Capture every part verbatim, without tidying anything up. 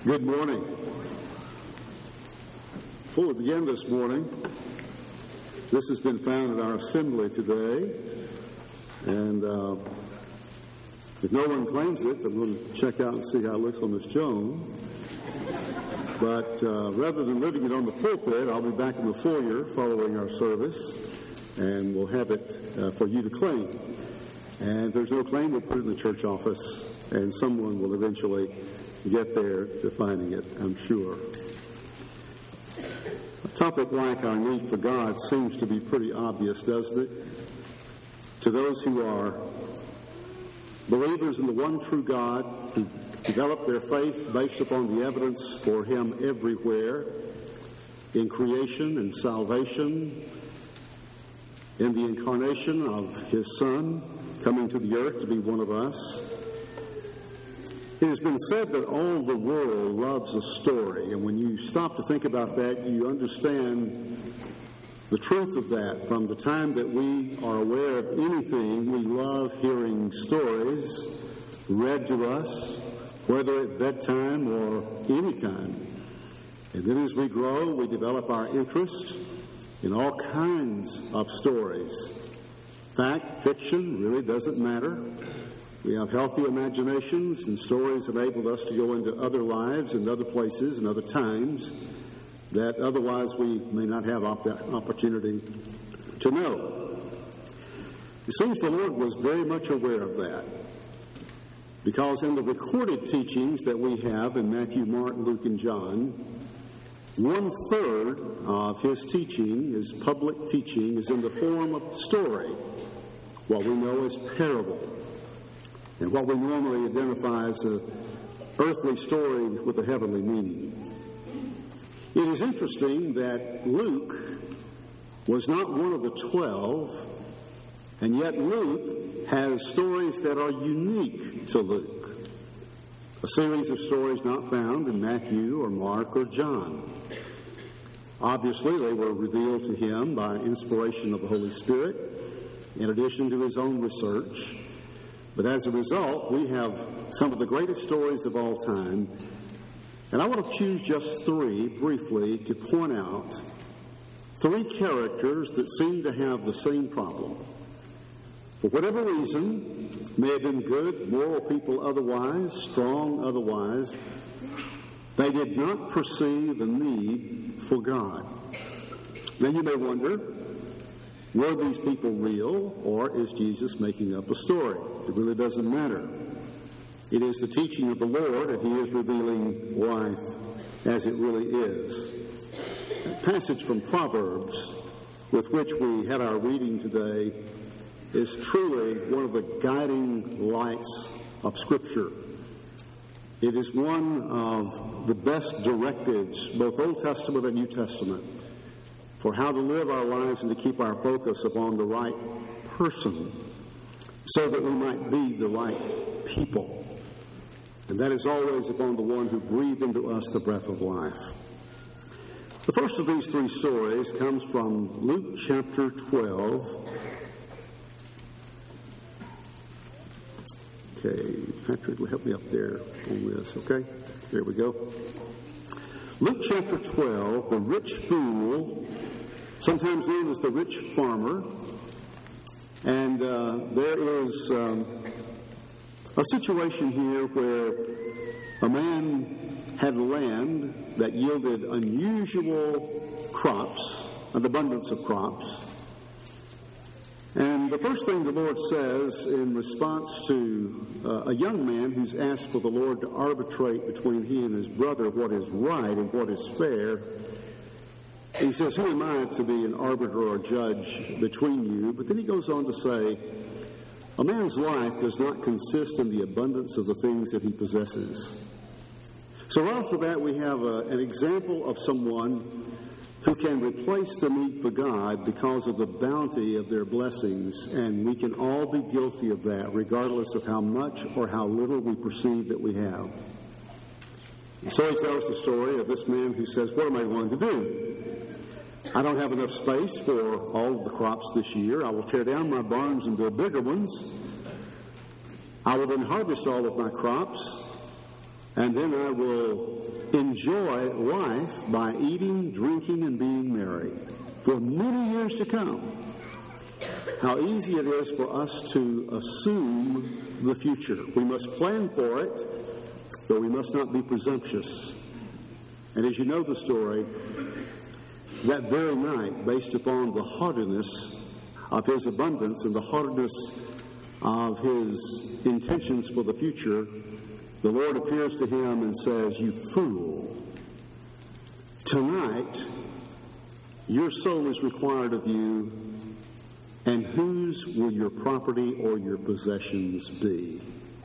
Good morning. Before we begin this morning, this has been found in our assembly today, and uh, if no one claims it, I'm going to check out and see how it looks on Miss Joan. But uh, rather than leaving it on the pulpit, I'll be back in the foyer following our service, and we'll have it uh, for you to claim. And if there's no claim, we'll put it in the church office, and someone will eventually get there to finding it, I'm sure. A topic like our need for God seems to be pretty obvious, doesn't it? To those who are believers in the one true God, who develop their faith based upon the evidence for Him everywhere, in creation and salvation, in the incarnation of His Son, coming to the earth to be one of us. It has been said that all the world loves a story, and when you stop to think about that, you understand the truth of that. From the time that we are aware of anything, we love hearing stories read to us, whether at bedtime or any time. And then as we grow, we develop our interest in all kinds of stories. Fact, fiction, really doesn't matter. We have healthy imaginations, and stories enable us to go into other lives and other places and other times that otherwise we may not have op- opportunity to know. It seems the Lord was very much aware of that, because in the recorded teachings that we have in Matthew, Mark, Luke, and John, one-third of His teaching, His public teaching, is in the form of story, what we know as parable. And what we normally identify as an earthly story with a heavenly meaning. It is interesting that Luke was not one of the twelve, and yet Luke has stories that are unique to Luke. A series of stories not found in Matthew or Mark or John. Obviously, they were revealed to him by inspiration of the Holy Spirit, in addition to his own research. But as a result, we have some of the greatest stories of all time. And I want to choose just three, briefly, to point out three characters that seem to have the same problem. For whatever reason, may have been good, moral people otherwise, strong otherwise, they did not perceive a need for God. Now you may wonder, were these people real, or is Jesus making up a story? It really doesn't matter. It is the teaching of the Lord, and He is revealing life as it really is. A passage from Proverbs, with which we had our reading today, is truly one of the guiding lights of Scripture. It is one of the best directives, both Old Testament and New Testament, for how to live our lives and to keep our focus upon the right person so that we might be the right people. And that is always upon the one who breathed into us the breath of life. The first of these three stories comes from Luke chapter twelve. Okay, Patrick will help me up there on this, okay? There we go. Luke chapter twelve, the rich fool, sometimes known as the rich farmer. And uh, there is um, a situation here where a man had land that yielded unusual crops, an abundance of crops. And the first thing the Lord says in response to uh, a young man who's asked for the Lord to arbitrate between he and his brother what is right and what is fair, he says, who am I to be an arbiter or judge between you? But then he goes on to say, a man's life does not consist in the abundance of the things that he possesses. So right off the bat, we have a, an example of someone who can replace the need for God because of the bounty of their blessings, and we can all be guilty of that, regardless of how much or how little we perceive that we have. So he tells the story of this man who says, what am I going to do? I don't have enough space for all of the crops this year. I will tear down my barns and build bigger ones. I will then harvest all of my crops. And then I will enjoy life by eating, drinking, and being merry for many years to come. How easy it is for us to assume the future. We must plan for it, but we must not be presumptuous. And as you know the story, that very night, based upon the haughtiness of his abundance and the haughtiness of his intentions for the future, the Lord appears to him and says, "You fool, tonight your soul is required of you, and whose will your property or your possessions be?"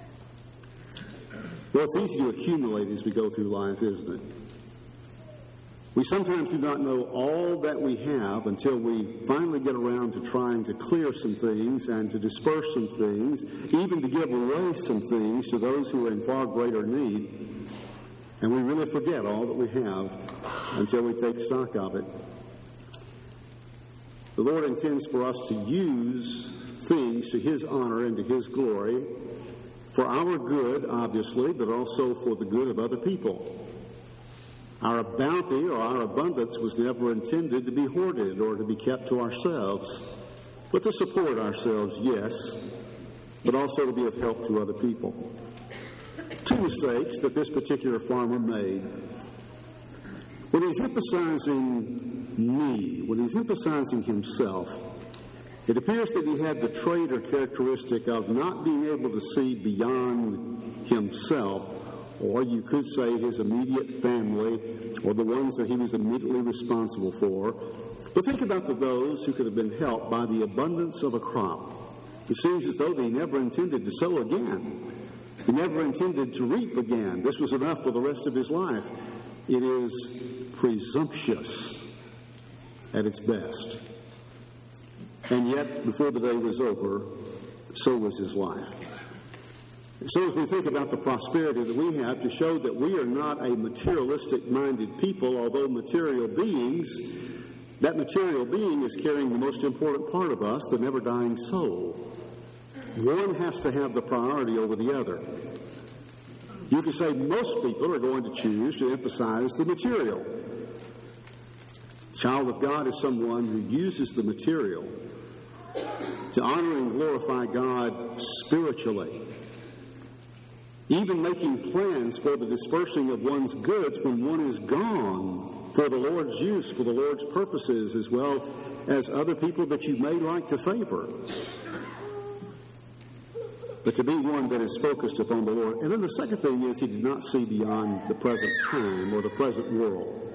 Well, it's easy to accumulate as we go through life, isn't it? We sometimes do not know all that we have until we finally get around to trying to clear some things and to disperse some things, even to give away some things to those who are in far greater need. And we really forget all that we have until we take stock of it. The Lord intends for us to use things to His honor and to His glory for our good, obviously, but also for the good of other people. Our bounty or our abundance was never intended to be hoarded or to be kept to ourselves, but to support ourselves, yes, but also to be of help to other people. Two mistakes that this particular farmer made. When he's emphasizing me, when he's emphasizing himself, it appears that he had the trait or characteristic of not being able to see beyond himself, or you could say his immediate family, or the ones that he was immediately responsible for. But think about the those who could have been helped by the abundance of a crop. It seems as though they never intended to sow again. They never intended to reap again. This was enough for the rest of his life. It is presumptuous at its best. And yet, before the day was over, so was his life. So as we think about the prosperity that we have, to show that we are not a materialistic-minded people, although material beings, that material being is carrying the most important part of us, the never-dying soul. One has to have the priority over the other. You can say most people are going to choose to emphasize the material. Child of God is someone who uses the material to honor and glorify God spiritually. Even making plans for the dispersing of one's goods when one is gone for the Lord's use, for the Lord's purposes, as well as other people that you may like to favor. But to be one that is focused upon the Lord. And then the second thing is he did not see beyond the present time or the present world.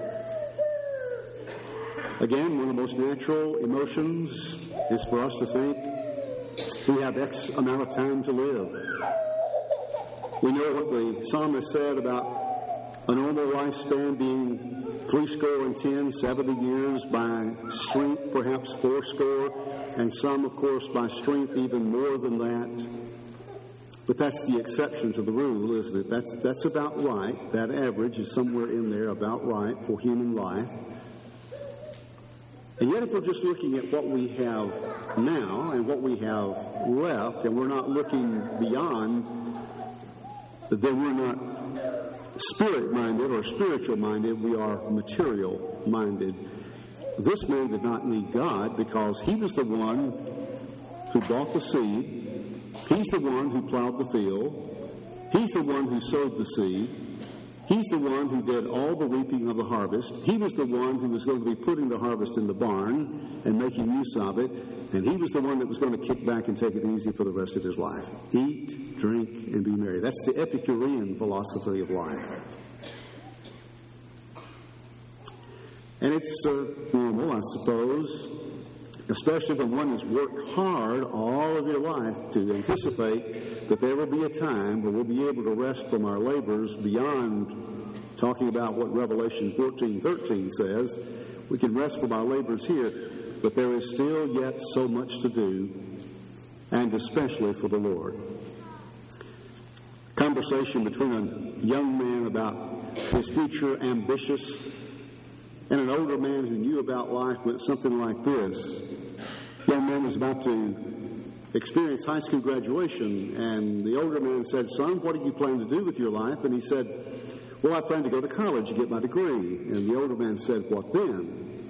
Again, one of the most natural emotions is for us to think we have X amount of time to live. We know what the psalmist said about a normal lifespan being three score and ten, seventy years, by strength perhaps four score, and some, of course, by strength even more than that. But that's the exception to the rule, isn't it? That's, that's about right. That average is somewhere in there about right for human life. And yet if we're just looking at what we have now and what we have left, and we're not looking beyond, then we're not spirit-minded or spiritual-minded, we are material-minded. This man did not need God because he was the one who bought the seed. He's the one who plowed the field. He's the one who sowed the seed. He's the one who did all the reaping of the harvest. He was the one who was going to be putting the harvest in the barn and making use of it. And he was the one that was going to kick back and take it easy for the rest of his life. Eat, drink, and be merry. That's the Epicurean philosophy of life. And it's uh, normal, I suppose, especially when one has worked hard all of your life, to anticipate that there will be a time where we'll be able to rest from our labors beyond talking about what Revelation fourteen thirteen says. We can rest from our labors here, but there is still yet so much to do, and especially for the Lord. Conversation between a young man about his future, ambitious, and an older man who knew about life went something like this. The young man was about to experienced high school graduation, and the older man said, "Son, what do you plan to do with your life?" And he said, "Well, I plan to go to college and get my degree." And the older man said, "What then?"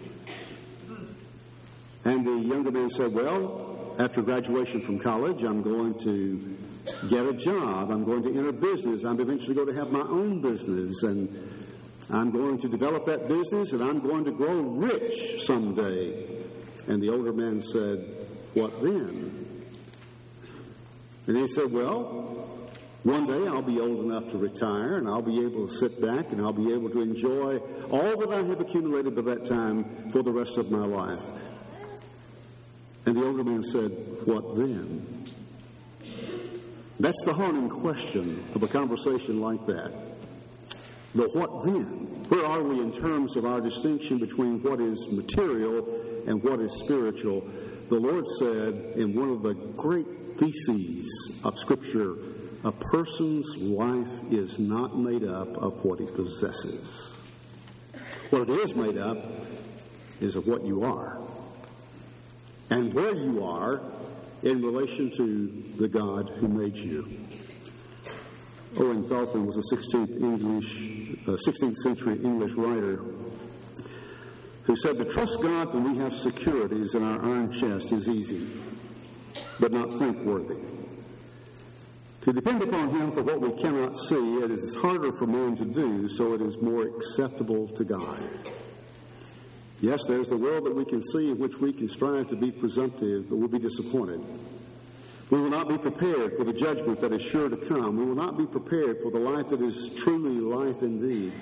And the younger man said, "Well, after graduation from college, I'm going to get a job. I'm going to enter business. I'm eventually going to have my own business, and I'm going to develop that business, and I'm going to grow rich someday." And the older man said, "What then?" And he said, "Well, one day I'll be old enough to retire, and I'll be able to sit back, and I'll be able to enjoy all that I have accumulated by that time for the rest of my life." And the older man said, "What then?" That's the haunting question of a conversation like that. The what then? Where are we in terms of our distinction between what is material and what is spiritual? The Lord said in one of the great theses of Scripture, a person's life is not made up of what he possesses. What it is made up is of what you are, and where you are in relation to the God who made you. Owen Felton was a sixteenth English, uh, sixteenth century English writer who said, "To trust God when we have securities in our iron chest is easy, but not thankworthy. To depend upon Him for what we cannot see, it is harder for man to do, so it is more acceptable to God." Yes, there's the world that we can see in which we can strive to be presumptive, but we'll be disappointed. We will not be prepared for the judgment that is sure to come. We will not be prepared for the life that is truly life indeed.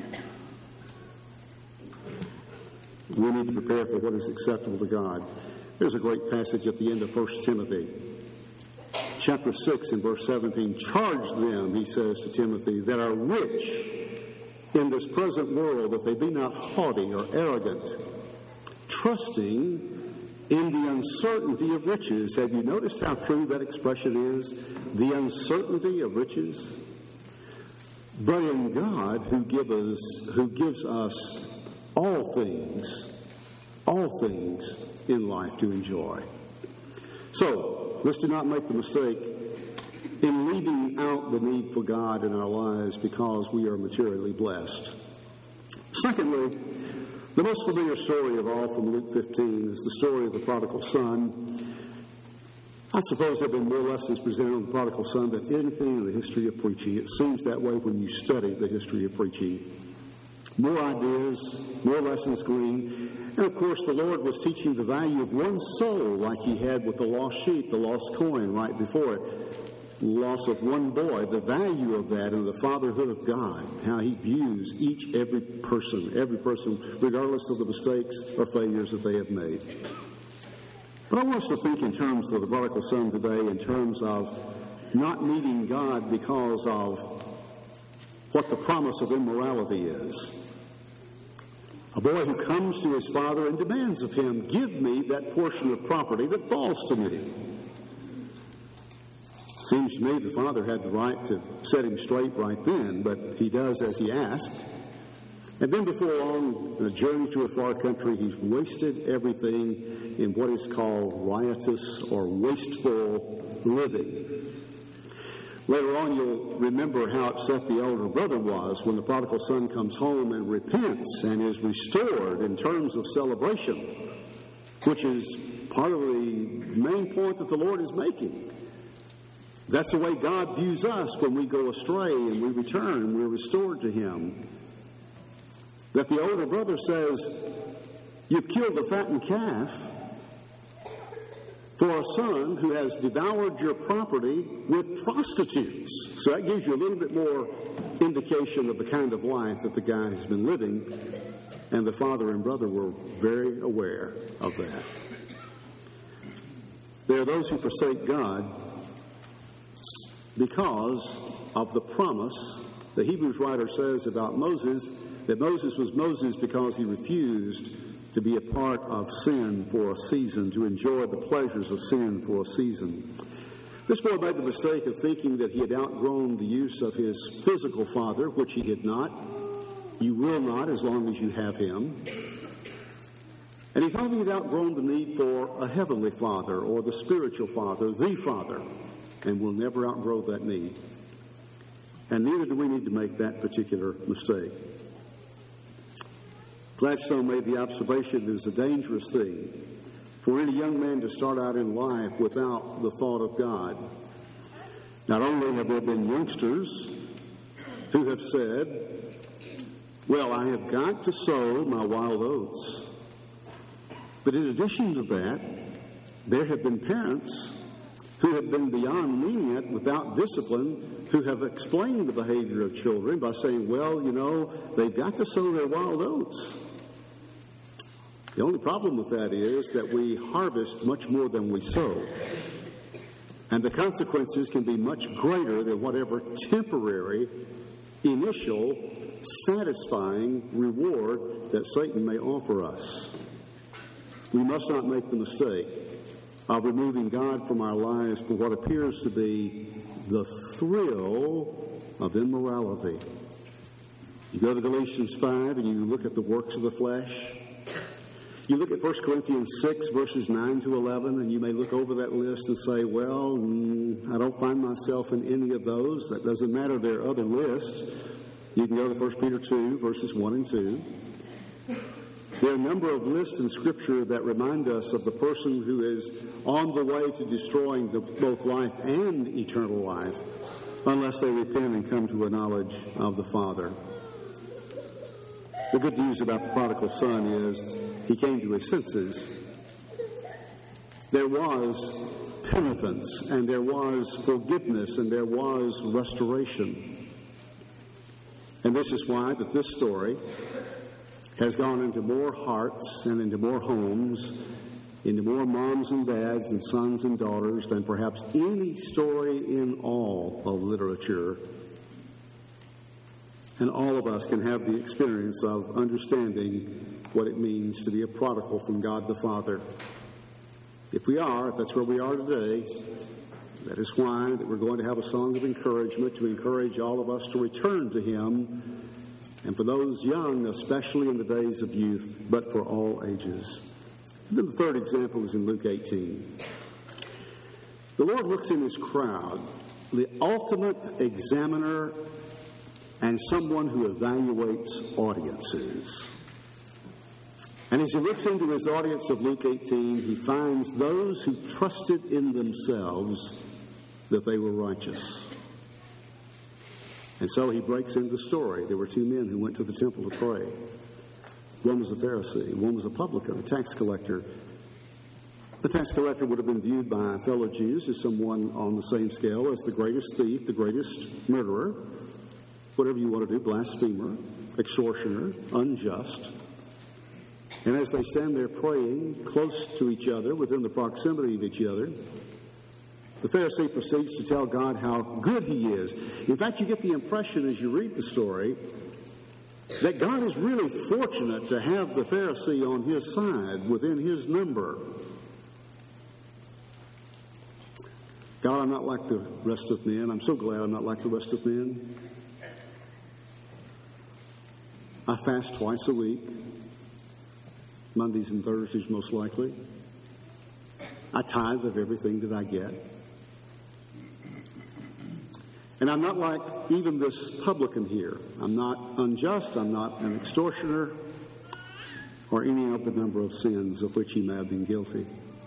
We need to prepare for what is acceptable to God. There's a great passage at the end of First Timothy. Chapter six and verse seventeen. "Charge them," he says to Timothy, "that are rich in this present world, that they be not haughty or arrogant, trusting in the uncertainty of riches." Have you noticed how true that expression is? The uncertainty of riches. "But in God who give us, who gives us all things, all things in life to enjoy." So, let's do not make the mistake in leaving out the need for God in our lives because we are materially blessed. Secondly, the most familiar story of all from Luke fifteen is the story of the prodigal son. I suppose there have been more lessons presented on the prodigal son than anything in the history of preaching. It seems that way when you study the history of preaching. More ideas, more lessons gleaned. And of course, the Lord was teaching the value of one soul like He had with the lost sheep, the lost coin right before it. Loss of one boy, the value of that and the fatherhood of God, how He views each, every person, every person, regardless of the mistakes or failures that they have made. But I want us to think in terms of the prodigal son today, in terms of not needing God because of what the promise of immorality is. A boy who comes to his father and demands of him, "Give me that portion of property that falls to me." Seems to me the father had the right to set him straight right then, but he does as he asked. And then before long, in a journey to a far country, he's wasted everything in what is called riotous or wasteful living. Later on, you'll remember how upset the elder brother was when the prodigal son comes home and repents and is restored in terms of celebration, which is part of the main point that the Lord is making. That's the way God views us when we go astray and we return and we're restored to Him. That the older brother says, "You've killed the fattened calf for a son who has devoured your property with prostitutes." So that gives you a little bit more indication of the kind of life that the guy has been living. And the father and brother were very aware of that. There are those who forsake God because of the promise. The Hebrews writer says about Moses that Moses was Moses because he refused to be a part of sin for a season, to enjoy the pleasures of sin for a season. This boy made the mistake of thinking that he had outgrown the use of his physical father, which he did not. You will not as long as you have him. And he thought he'd outgrown the need for a heavenly father or the spiritual father, the Father, and we'll never outgrow that need. And neither do we need to make that particular mistake. Gladstone made the observation it is a dangerous thing for any young man to start out in life without the thought of God. Not only have there been youngsters who have said, well, I have got to sow my wild oats. But in addition to that, there have been parents who have been beyond lenient without discipline, who have explained the behavior of children by saying, well, you know, they've got to sow their wild oats. The only problem with that is that we harvest much more than we sow. And the consequences can be much greater than whatever temporary, initial, satisfying reward that Satan may offer us. We must not make the mistake of removing God from our lives for what appears to be the thrill of immorality. You go to Galatians five and you look at the works of the flesh. You look at First Corinthians six, verses nine to eleven, and you may look over that list and say, well, mm, I don't find myself in any of those. That doesn't matter. There are other lists. You can go to First Peter two, verses one and two. There are a number of lists in Scripture that remind us of the person who is on the way to destroying the, both life and eternal life, unless they repent and come to a knowledge of the Father. The good news about the prodigal son is he came to his senses. There was penitence, and there was forgiveness, and there was restoration. And this is why that this story has gone into more hearts and into more homes, into more moms and dads and sons and daughters than perhaps any story in all of literature. And all of us can have the experience of understanding what it means to be a prodigal from God the Father. If we are, if that's where we are today, that is why that we're going to have a song of encouragement to encourage all of us to return to Him, and for those young, especially in the days of youth, but for all ages. And then the third example is in Luke eighteen. The Lord looks in His crowd, the ultimate examiner and someone who evaluates audiences. And as He looks into His audience of Luke eighteen, He finds those who trusted in themselves that they were righteous. And so He breaks into the story. There were two men who went to the temple to pray. One was a Pharisee, one was a publican, a tax collector. The tax collector would have been viewed by fellow Jews as someone on the same scale as the greatest thief, the greatest murderer, whatever you want to do, blasphemer, extortioner, unjust. And as they stand there praying close to each other, within the proximity of each other, the Pharisee proceeds to tell God how good He is. In fact, you get the impression as you read the story that God is really fortunate to have the Pharisee on His side, within His number. God, I'm not like the rest of men. I'm so glad I'm not like the rest of men. I fast twice a week, Mondays and Thursdays most likely. I tithe of everything that I get. And I'm not like even this publican here. I'm not unjust. I'm not an extortioner or any of the number of sins of which he may have been guilty.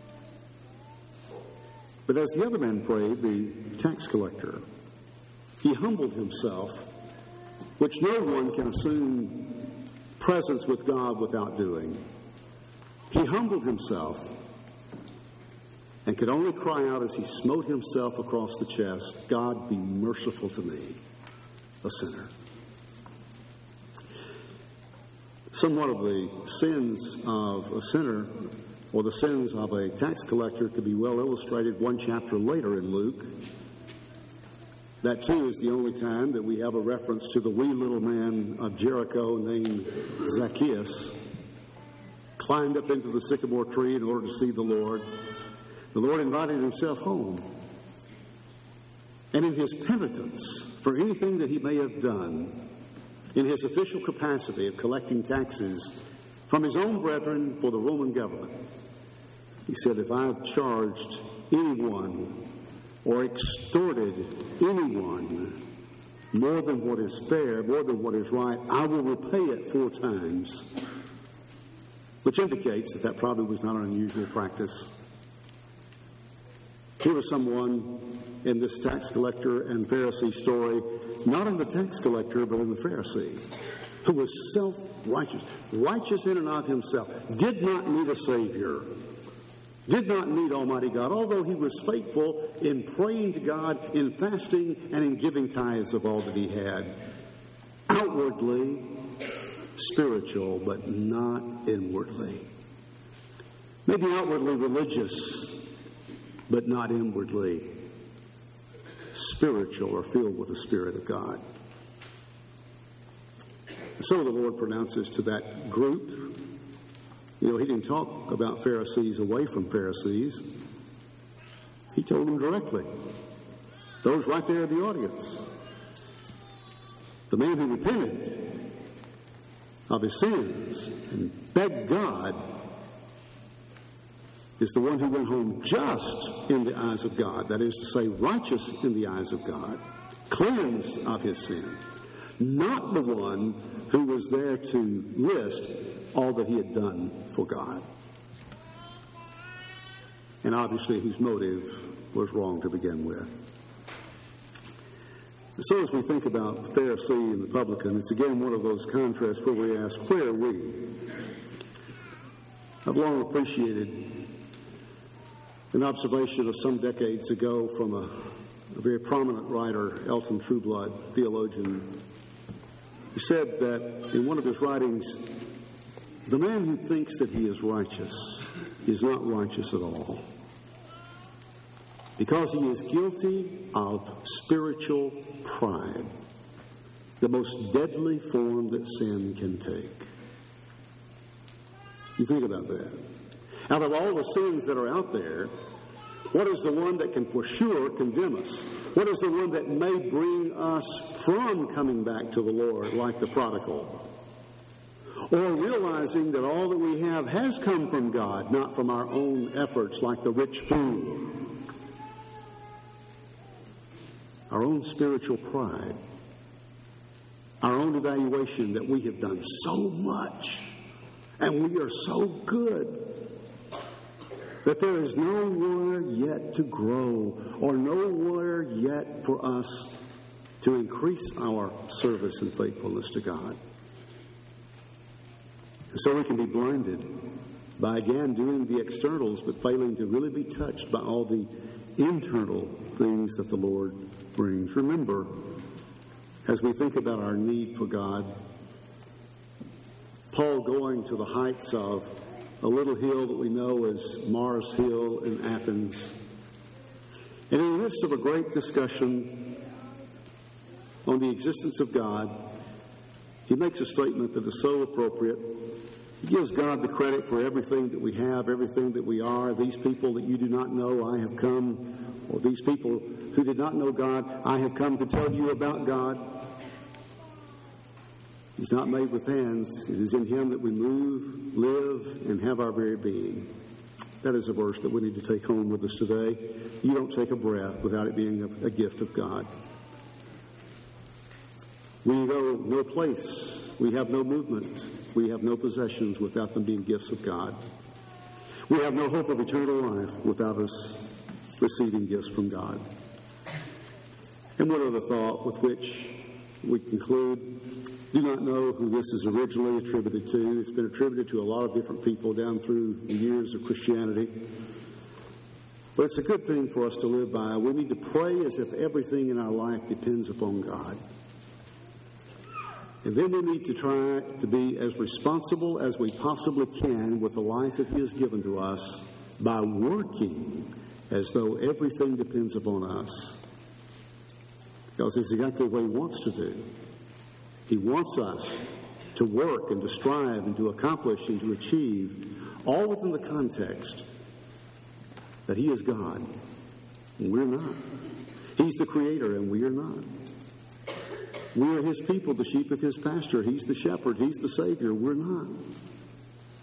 But as the other man prayed, the tax collector, he humbled himself, which no one can assume presence with God without doing. He humbled himself and could only cry out as he smote himself across the chest, God, be merciful to me, a sinner. Somewhat of the sins of a sinner, or the sins of a tax collector, could be well illustrated one chapter later in Luke. That, too, is the only time that we have a reference to the wee little man of Jericho named Zacchaeus, climbed up into the sycamore tree in order to see the Lord. The Lord invited himself home. And in his penitence for anything that he may have done, in his official capacity of collecting taxes from his own brethren for the Roman government. He said, if I have charged anyone or extorted anyone more than what is fair, more than what is right, I will repay it four times. Which indicates that that probably was not an unusual practice. Here was someone in this tax collector and Pharisee story, not in the tax collector, but in the Pharisee, who was self-righteous, righteous in and of himself, did not need a Savior, did not need Almighty God, although he was faithful in praying to God, in fasting, and in giving tithes of all that he had. Outwardly spiritual, but not inwardly. Maybe outwardly religious, but not inwardly spiritual or filled with the Spirit of God. So the Lord pronounces to that group. You know, he didn't talk about Pharisees away from Pharisees. He told them directly. Those right there in the audience. The man who repented of his sins and begged God is the one who went home just in the eyes of God. That is to say, righteous in the eyes of God, cleansed of his sin. Not the one who was there to list all that he had done for God. And obviously whose motive was wrong to begin with. So as we think about the Pharisee and the publican, it's again one of those contrasts where we ask, where are we? I've long appreciated an observation of some decades ago from a, a very prominent writer, Elton Trueblood, theologian, who said that in one of his writings, the man who thinks that he is righteous is not righteous at all, because he is guilty of spiritual pride, the most deadly form that sin can take. You think about that. Out of all the sins that are out there, what is the one that can for sure condemn us? What is the one that may bring us from coming back to the Lord like the prodigal? Or realizing that all that we have has come from God, not from our own efforts like the rich fool. Our own spiritual pride. Our own evaluation that we have done so much and we are so good that there is nowhere yet to grow or nowhere yet for us to increase our service and faithfulness to God. And so we can be blinded by, again, doing the externals but failing to really be touched by all the internal things that the Lord brings. Remember, as we think about our need for God, Paul going to the heights of a little hill that we know as Mars Hill in Athens. And in the midst of a great discussion on the existence of God, he makes a statement that is so appropriate. He gives God the credit for everything that we have, everything that we are. These people that you do not know, I have come, or these people who did not know God, I have come to tell you about God. He's not made with hands. It is in Him that we move, live, and have our very being. That is a verse that we need to take home with us today. You don't take a breath without it being a, a gift of God. We go no place. We have no movement. We have no possessions without them being gifts of God. We have no hope of eternal life without us receiving gifts from God. And one other thought with which we conclude. Do not know who this is originally attributed to. It's been attributed to a lot of different people down through the years of Christianity. But it's a good thing for us to live by. We need to pray as if everything in our life depends upon God. And then we need to try to be as responsible as we possibly can with the life that He has given to us by working as though everything depends upon us. Because it's exactly what He wants to do. He wants us to work and to strive and to accomplish and to achieve, all within the context that He is God and we're not. He's the Creator and we are not. We are His people, the sheep of His pasture. He's the shepherd. He's the Savior. We're not.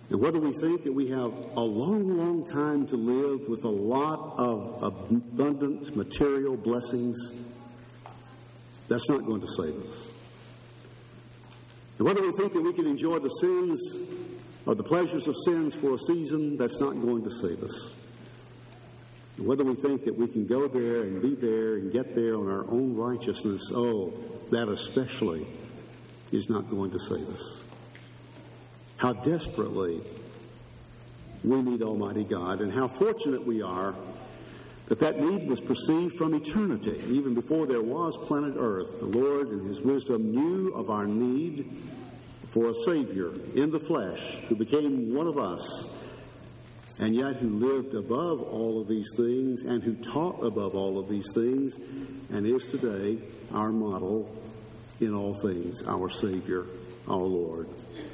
And whether we think that we have a long, long time to live with a lot of abundant material blessings, that's not going to save us. And whether we think that we can enjoy the sins or the pleasures of sins for a season, that's not going to save us. And whether we think that we can go there and be there and get there on our own righteousness, oh, that especially is not going to save us. How desperately we need Almighty God, and how fortunate we are that that need was perceived from eternity. Even before there was planet Earth, the Lord in His wisdom knew of our need for a Savior in the flesh who became one of us, and yet who lived above all of these things and who taught above all of these things and is today our model in all things, our Savior, our Lord.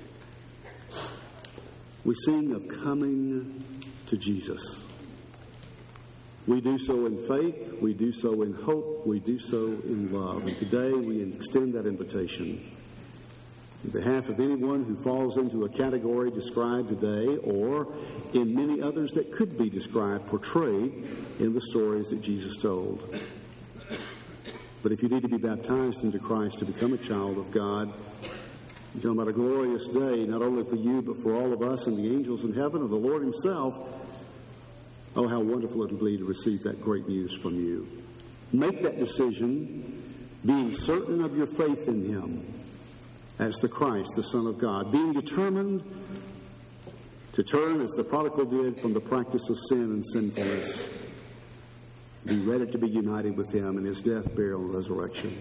We sing of coming to Jesus. We do so in faith, we do so in hope, we do so in love. And today we extend that invitation. On behalf of anyone who falls into a category described today, or in many others that could be described, portrayed in the stories that Jesus told. But if you need to be baptized into Christ to become a child of God, you're talking about a glorious day, not only for you, but for all of us and the angels in heaven and the Lord Himself. Oh, how wonderful it will be to receive that great news from you. Make that decision, being certain of your faith in Him as the Christ, the Son of God, being determined to turn, as the prodigal did, from the practice of sin and sinfulness. Be ready to be united with Him in His death, burial, and resurrection.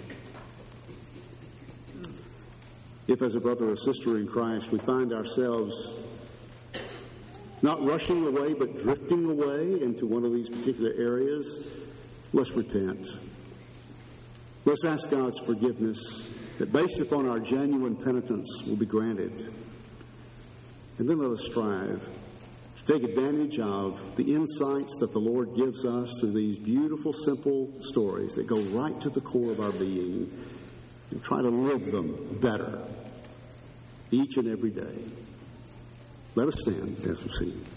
If, as a brother or sister in Christ, we find ourselves not rushing away, but drifting away into one of these particular areas, let's repent. Let's ask God's forgiveness, that based upon our genuine penitence will be granted. And then let us strive to take advantage of the insights that the Lord gives us through these beautiful, simple stories that go right to the core of our being, and try to live them better each and every day. Let us stand as we sing.